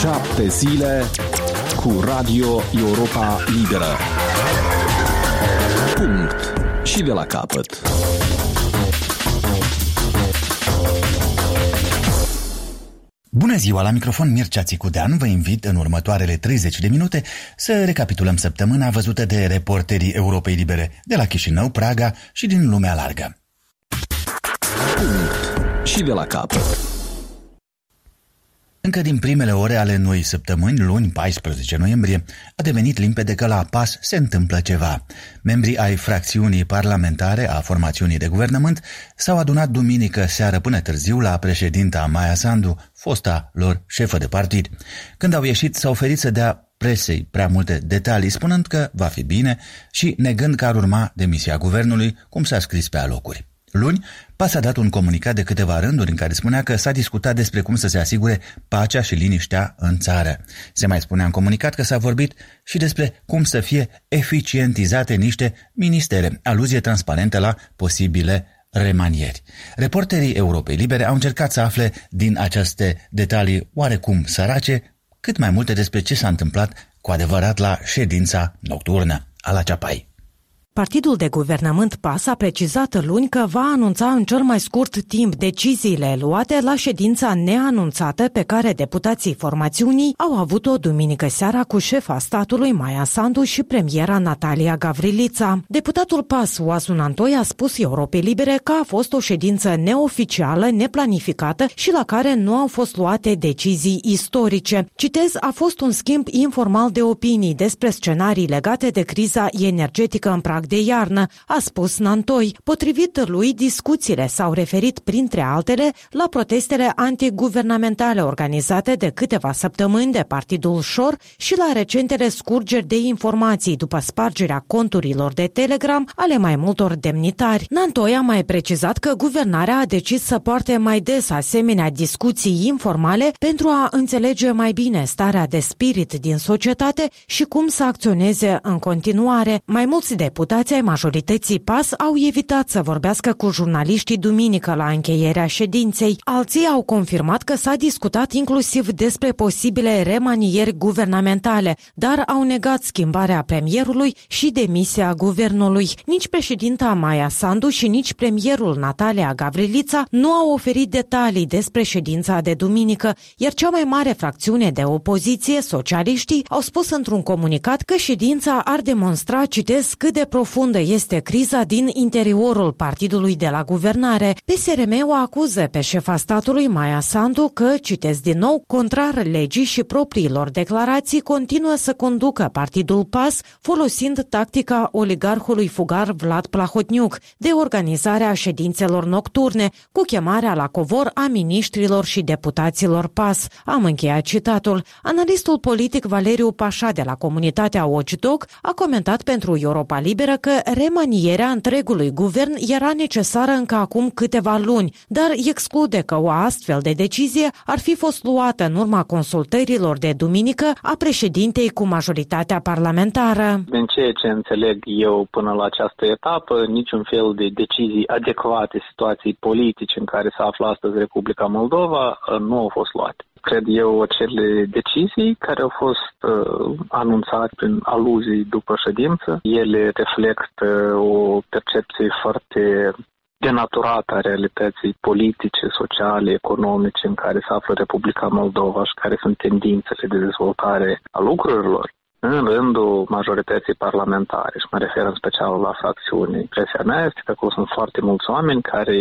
7 zile cu Radio Europa Liberă. Punct. Și de la capăt. Bună ziua, la microfon Mircea Țicudean. Vă invit în următoarele 30 de minute să recapitulăm săptămâna văzută de reporterii Europei Libere de la Chișinău, Praga și din lumea largă. Punct. Și de la capăt. Încă din primele ore ale noii săptămâni, luni 14 noiembrie, a devenit limpede că la PAS se întâmplă ceva. Membrii ai fracțiunii parlamentare a formațiunii de guvernământ s-au adunat duminică seară până târziu la președinta Maia Sandu, fosta lor șefă de partid. Când au ieșit, s-au oferit să dea presei prea multe detalii, spunând că va fi bine și negând că ar urma demisia guvernului, cum s-a scris pe alocuri. Luni, PAS a dat un comunicat de câteva rânduri în care spunea că s-a discutat despre cum să se asigure pacea și liniștea în țară. Se mai spunea în comunicat că s-a vorbit și despre cum să fie eficientizate niște ministere, aluzie transparentă la posibile remanieri. Reporterii Europei Libere au încercat să afle din aceste detalii oarecum sărace cât mai multe despre ce s-a întâmplat cu adevărat la ședința nocturnă a la Ceapai. Partidul de guvernământ PAS a precizat luni că va anunța în cel mai scurt timp deciziile luate la ședința neanunțată pe care deputații formațiunii au avut-o duminică seara cu șefa statului Maia Sandu și premiera Natalia Gavrilița. Deputatul PAS, Oazu Nantoi, a spus Europei Libere că a fost o ședință neoficială, neplanificată și la care nu au fost luate decizii istorice. Citez, a fost un schimb informal de opinii despre scenarii legate de criza energetică în prag de iarnă, a spus Nantoi. Potrivit lui, discuțiile s-au referit, printre altele, la protestele antiguvernamentale organizate de câteva săptămâni de Partidul Șor și la recentele scurgeri de informații după spargerea conturilor de Telegram ale mai multor demnitari. Nantoi a mai precizat că guvernarea a decis să poarte mai des asemenea discuții informale pentru a înțelege mai bine starea de spirit din societate și cum să acționeze în continuare. Mai mulți deputați ai majorității PAS au evitat să vorbească cu jurnaliștii duminică la încheierea ședinței. Alții au confirmat că s-a discutat inclusiv despre posibile remanieri guvernamentale, dar au negat schimbarea premierului și demisia guvernului. Nici președinta Maia Sandu și nici premierul Natalia Gavrilița nu au oferit detalii despre ședința de duminică, iar cea mai mare fracțiune de opoziție, socialiștii, au spus într-un comunicat că ședința ar demonstra, citez, cât de profundă este criza din interiorul partidului de la guvernare. PSRM o acuză pe șefa statului Maia Sandu că, citesc din nou, contrar legii și propriilor declarații, continuă să conducă partidul PAS folosind tactica oligarhului fugar Vlad Plahotniuc de organizarea ședințelor nocturne cu chemarea la covor a miniștrilor și deputaților PAS. Am încheiat citatul. Analistul politic Valeriu Pașa de la comunitatea Watchdog a comentat pentru Europa Liberă că remanierea întregului guvern era necesară încă acum câteva luni, dar exclude că o astfel de decizie ar fi fost luată în urma consultărilor de duminică a președintei cu majoritatea parlamentară. Din ceea ce înțeleg eu până la această etapă, niciun fel de decizii adecvate situației politice în care se află astăzi Republica Moldova nu au fost luate. Cred eu, acele decizii care au fost anunțate prin aluzii după ședință, ele reflectă o percepție foarte denaturată a realității politice, sociale, economice în care se află Republica Moldova și care sunt tendințele de dezvoltare a lucrurilor în rândul majorității parlamentare. Și mă refer în special la fracțiuni. Impresia mea este că acolo sunt foarte mulți oameni care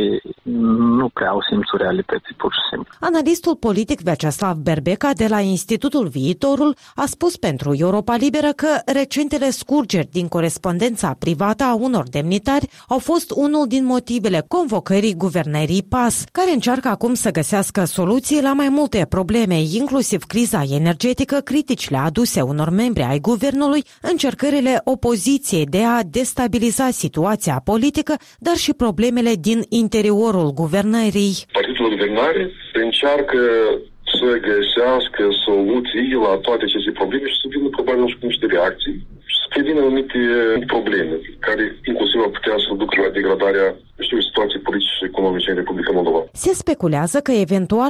nu prea au simțul realității, pur și simplu. Analistul politic Vyacheslav Berbeca de la Institutul Viitorul a spus pentru Europa Liberă că recentele scurgeri din corespondența privată a unor demnitari au fost unul din motivele convocării guvernării PAS, care încearcă acum să găsească soluții la mai multe probleme, inclusiv criza energetică, criticile aduse unor membri ai guvernului, încercările opoziției de a destabiliza situația politică, dar și problemele din interiorul guvernării. Partidul de guvernare încearcă să găsească soluții la toate aceste probleme și să vină probabil și cu niște reacții. Să prevină anumite probleme care inclusiv ar putea să ducă la degradarea situației politice și economice în Republica Moldova. Se speculează că eventual